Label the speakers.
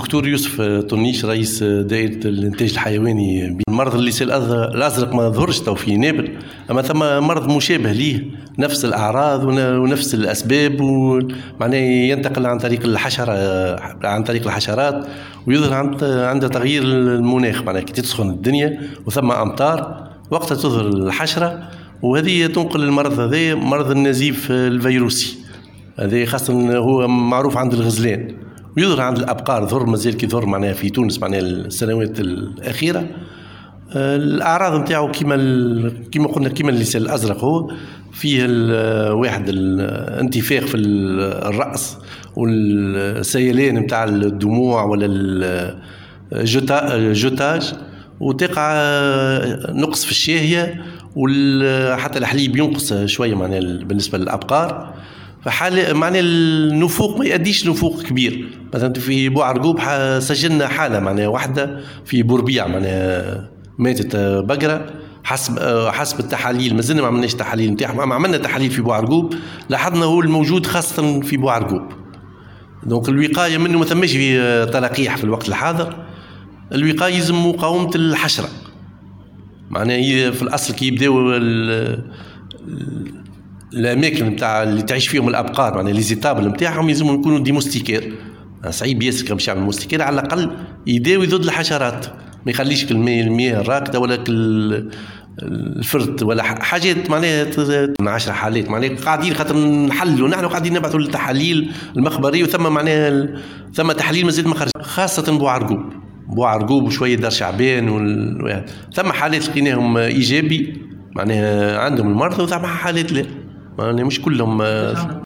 Speaker 1: دكتور يوسف طنيش رئيس دائرة الإنتاج الحيواني. المرض اللسان الأزرق ما ظهرش تو في نابل، أما ثم مرض مشابه ليه، نفس الأعراض ونفس الأسباب، ومعناه ينتقل عن طريق الحشرة، عن طريق الحشرات، ويظهر عند تغيير المناخ. معناه كي تسخن الدنيا وثم أمطار وقتها تظهر الحشرة، وهذه تنقل المرض هذا، مرض النزيف الفيروسي. هذا خاصة هو معروف عند الغزلان، ويظهر عند الأبقار. ظهر مازال كي ظهر معناها في تونس معناها السنوات الأخيرة. الأعراض نتاعو كيما قلنا كيما اللسان الأزرق، هو فيه واحد الانتفاخ في الرأس والسيلان نتاع الدموع ولا الجوتاج، وتقع نقص في الشهية، وحتى الحليب ينقص شوية معناها بالنسبة للأبقار. فحال معناها النفوق ما يأديش نفوق كبير. مثلا في بوعرقوب سجلنا حالة معناها واحدة في بوربيع، معناها ماتت بقرة حسب التحاليل. ما زلنا ما عملناش تحاليل نتاعها، ما عملنا تحاليل في بوعرقوب، لاحظنا هو الموجود خاصة في بوعرقوب. دونك الوقاية منه ما ثماش في تلقيح في الوقت الحاضر. الوقاية يلزم مقاومة الحشرة. معناها في الأصل كي يبداو الاماكن نتاع اللي تعيش فيهم الابقار، معناها لي زيتابل نتاعهم يلزموا يكونوا ديموستيكير. صعيب ياسر كان باش يعمل موستيكير، على الاقل يداوي ضد الحشرات، ما يخليش المياه الراكده ولا الفرد ولا حاجات. معناها من 10 حالات معناها قاعدين خاطر نحلوا، نحن قاعدين نبعثوا للتحاليل المخبريه، وثم معناها ثم تحاليل مازال ما خرج، خاصه بوعرقوب وشويه دار شعبان ثم حالات لقيناهم ايجابي، معناها عندهم المرض، وثم حالات لا، معناها مش كلهم.